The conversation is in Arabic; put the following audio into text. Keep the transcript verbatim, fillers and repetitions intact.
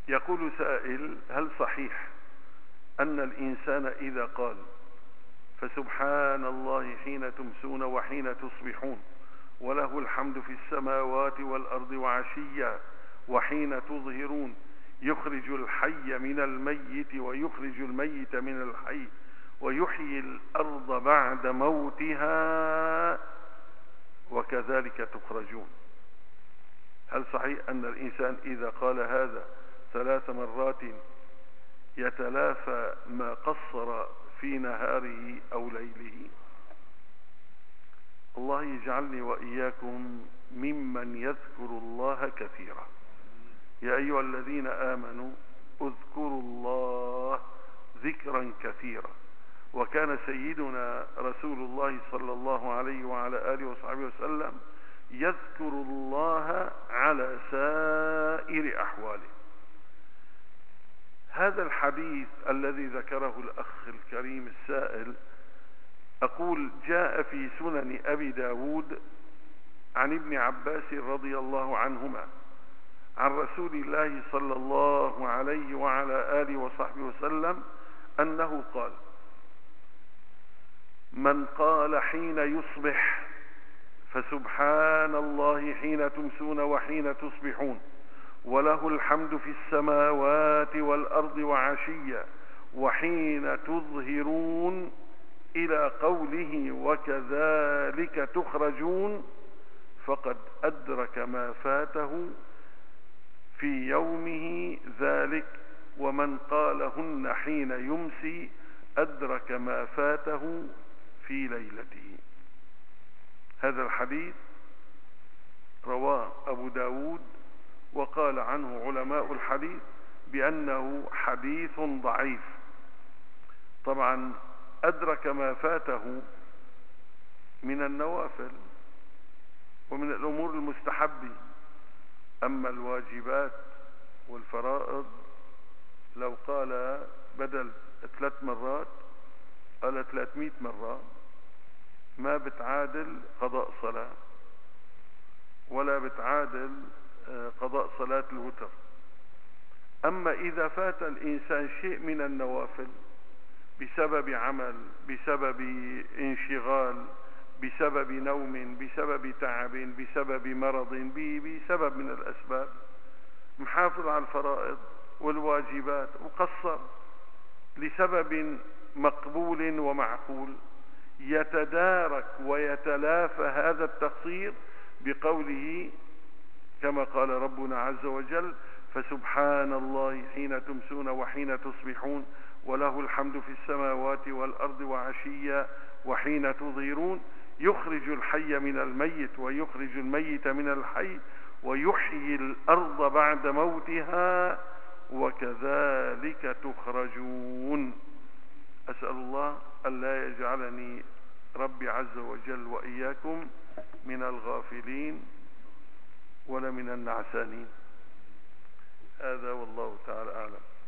يقول سائل: هل صحيح أن الإنسان إذا قال فسبحان الله حين تمسون وحين تصبحون وله الحمد في السماوات والأرض وعشيا وحين تظهرون يخرج الحي من الميت ويخرج الميت من الحي ويحيي الأرض بعد موتها وكذلك تخرجون؟ هل صحيح أن الإنسان إذا قال هذا ثلاث مرات يتلافى ما قصر في نهاره أو ليله؟ الله يجعلني وإياكم ممن يذكر الله كثيرا. يا أيها الذين آمنوا اذكروا الله ذكرا كثيرا. وكان سيدنا رسول الله صلى الله عليه وعلى آله وصحبه وسلم يذكر الله على سائر أحواله. هذا الحديث الذي ذكره الأخ الكريم السائل أقول جاء في سنن أبي داود عن ابن عباس رضي الله عنهما عن رسول الله صلى الله عليه وعلى آله وصحبه وسلم أنه قال: من قال حين يصبح فسبحان الله حين تمسون وحين تصبحون وله الحمد في السماوات والأرض وعشيا وحين تظهرون إلى قوله وكذلك تخرجون فقد أدرك ما فاته في يومه ذلك، ومن قالهن حين يمسي أدرك ما فاته في ليلته. هذا الحديث رواه أبو داود، وقال عنه علماء الحديث بأنه حديث ضعيف. طبعا أدرك ما فاته من النوافل ومن الأمور المستحبة، أما الواجبات والفرائض لو قال بدل ثلاث مرات قال ثلاثمائة مرة ما بتعادل قضاء صلاة ولا بتعادل قضاء صلاة الوتر. أما إذا فات الإنسان شيء من النوافل بسبب عمل، بسبب انشغال، بسبب نوم، بسبب تعب، بسبب مرض، بسبب من الأسباب، محافظ على الفرائض والواجبات وقصر لسبب مقبول ومعقول، يتدارك ويتلافى هذا التقصير بقوله كما قال ربنا عز وجل: فسبحان الله حين تمسون وحين تصبحون وله الحمد في السماوات والأرض وعشيا وحين تظهرون يخرج الحي من الميت ويخرج الميت من الحي ويحيي الأرض بعد موتها وكذلك تخرجون. أسأل الله ألا يجعلني ربي عز وجل وإياكم من الغافلين ولا من النعسانين. هذا والله تعالى أعلم.